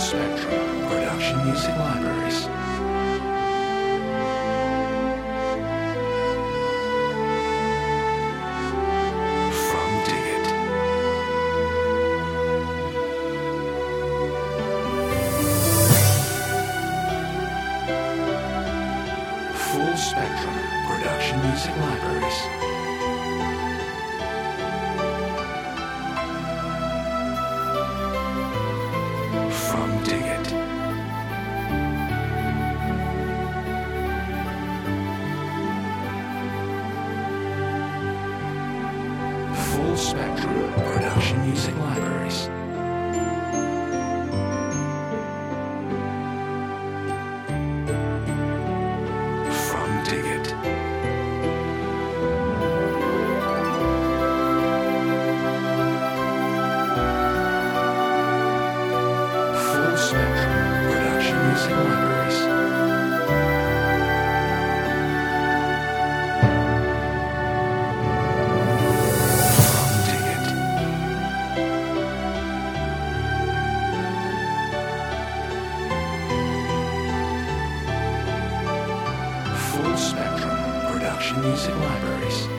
Spectrum Production Music Libraries. From Dig It. Full Spectrum Production Music Libraries. From Dig It. Full Spectrum Production Music Libraries. From Dig It. Full Spectrum Production Music Libraries. From Dig It. Full Spectrum Production Music Libraries.